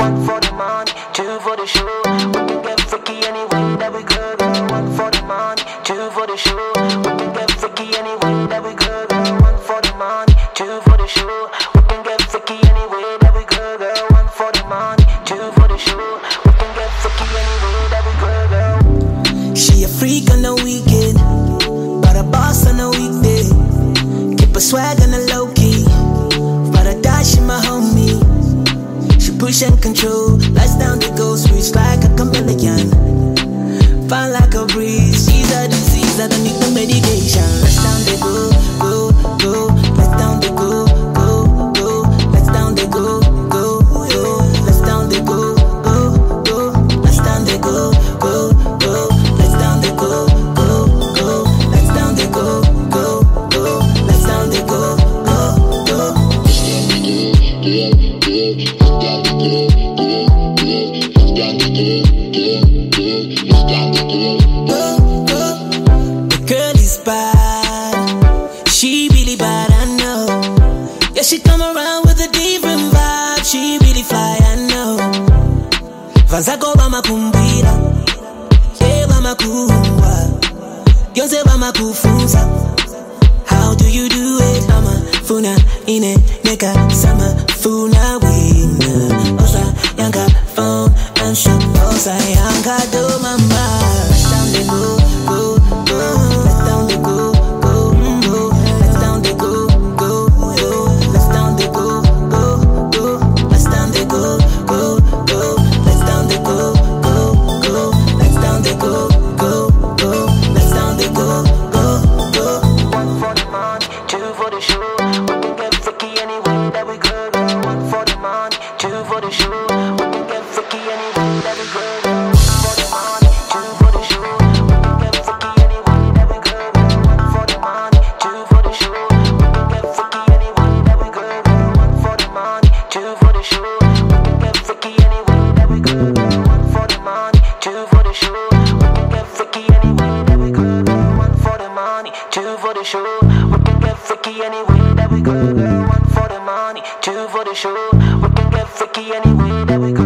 one for the money, two for the show. We can get freaky any way that we go, girl. One for the money, two for the show. We can get freaky any way that we go, girl. One for the money, two for the show. We can get freaky any way that we go, girl. One for the money, two for the show. We can get freaky any way that we go, girl. She a freak on the weekend, but a boss on the weekday. Keep a swag on the low key, but I die she my homie. She push and control, lights down the go, switch like a chameleon. Fine like a breeze, she's a disease, I don't need no medication. Let's down they go, go, go. Let's down they go, go, go. Let's down they go, go, go. Let's down they go, go, go. Let's down they go, go, go. Let's down they go, go, go. Let's down they go, go, go. Let's down they go, go, go. The girl is bad, she really bad, I know. Yeah, she come around with a different vibe, she really fly, I know. Vanzako bama kumbira, yeah bama kuwa, yonse bama kufunza. How do you do it? I'm a funa ine neka sama funa wina. Osa yanga phone and shit. Osa yanga do mama. Let's down they go, go, go. Let's down they go, go, go. Let's down they go, go, go. Let's down they go, go, go. Let's down they go, go, go. Let's down they go, go, go. Let's down they go, go, go. Let's down they go, go, go. One for the money, two for the show. We can get freaky any way that we go, girl. One for the money, two for the show. We can get freaky any way that we go, girl. One for the money, two for the show. We can get freaky any way that we go, girl. One for the money, two for the show. We can get freaky any way that we go, girl. One for the money, two for the show. We can get freaky any way that we go, girl. One for the money, two for the show. We can get freaky any way that we go, girl. One for the money, two for the show. We can get freaky any way that we go, girl. One for the money, two for the show. We can get freaky any way that we go.